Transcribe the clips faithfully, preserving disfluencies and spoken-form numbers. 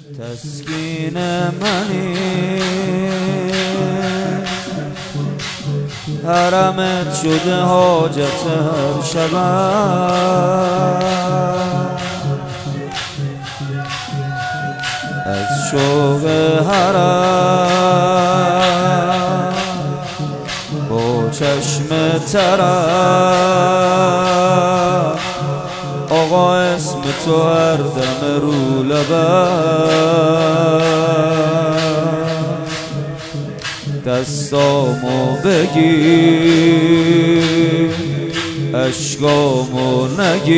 تسکین منی حرمت شده حاجت هر شبم از شوق حرم با چشم ترم آقا اسم تو هر دم رو لبم دستامو بگیر اشکامو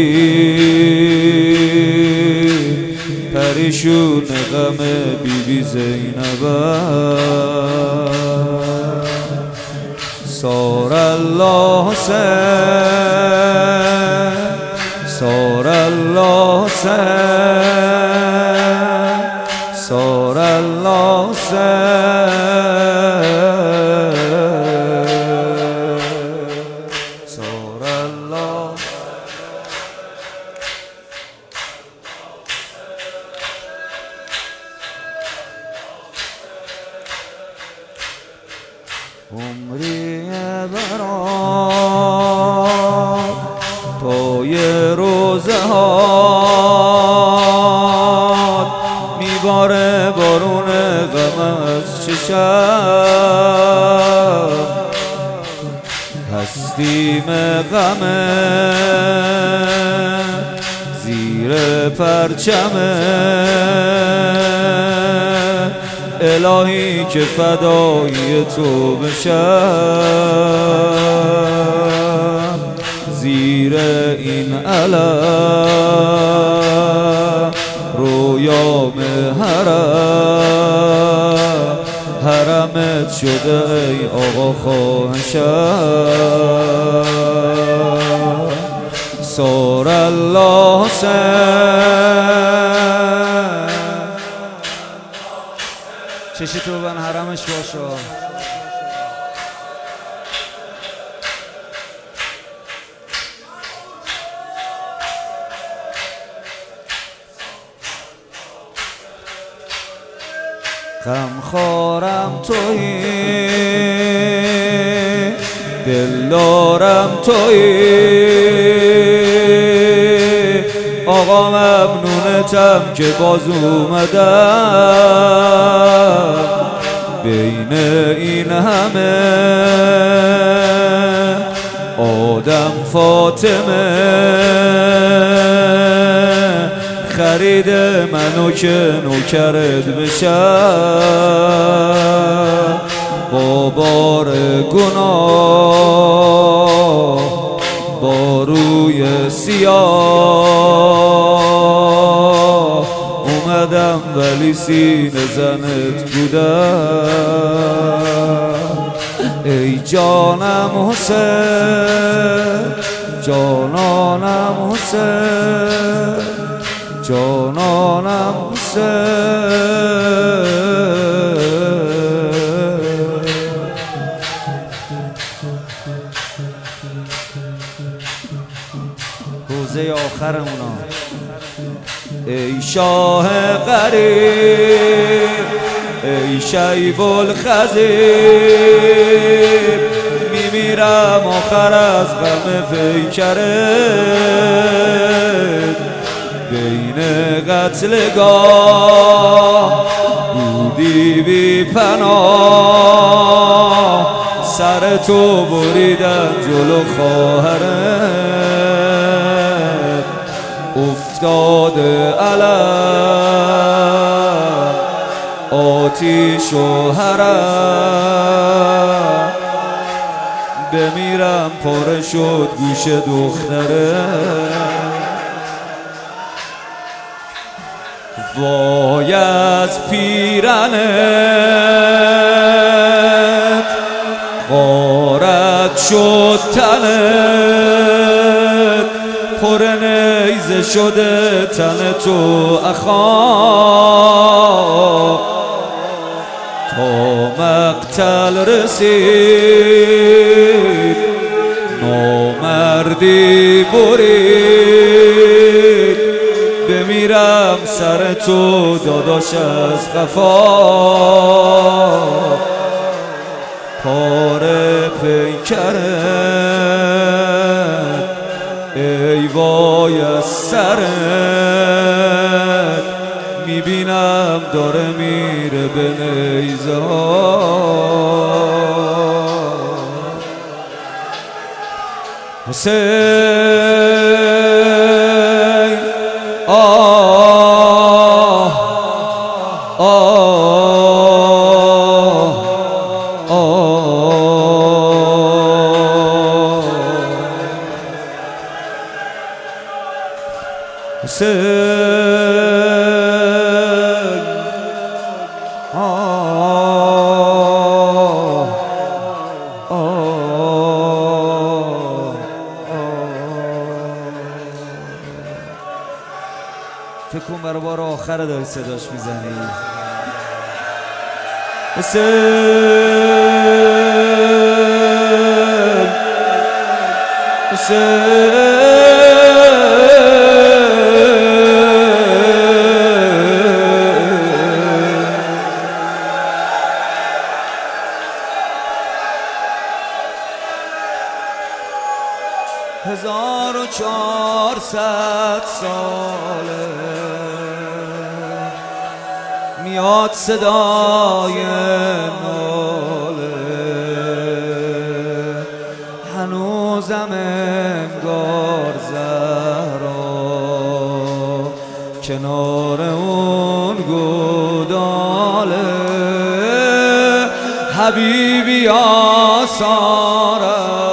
نگیر پریشون غم بی بی زینبم سار الله حسین سار الله حسین سار الله حسین سار الله عمری برام پای روزه هات میباره بارون غم از چشم هستیم غمه زیر پرچمه الهی که فدای تو بشم زیر این علم رویام حرم حرمت شده ای آقا خواهشم سار الله حسین چشی تو بن حرمش باشه غم خارم تویی دل دارم تویی آقا ممنونتم که باز اومدم بین این همه آدم فاطمه خرید منو که نوکرت بشم با بار گناه با روی سیاه اومدم ولی سینه زنت بودم ای جانم حسین جانانم حسین جانانم حسین روزه آخرمونا ای شاه غریب ای شیب الخضیر میمیرم آخر از غم پیکرت بین قتلگاه بودی بی پناه سر تو بریدن جلو خواهرت افتاده علم آتیش و حرم بمیرم پاره شد گوش دخترت وای از پیرنت غارت شد تنت پر نیزه شده تن تو اخا تا مقتل رسید نامردی برید بگیرم سر تو داداش از قفا، پاره پیکرت ای وای از سرت، میبینم داره میره به نیزه ها. حسین آه آه آه حسین آه آه فکر کن برای بار آخر داری صداش میزنی. حسین حسین هزار و چهارصد ساله میاد صدای ناله، هنوزم انگار زهرا کنار اون گوداله. حبیبی آثارم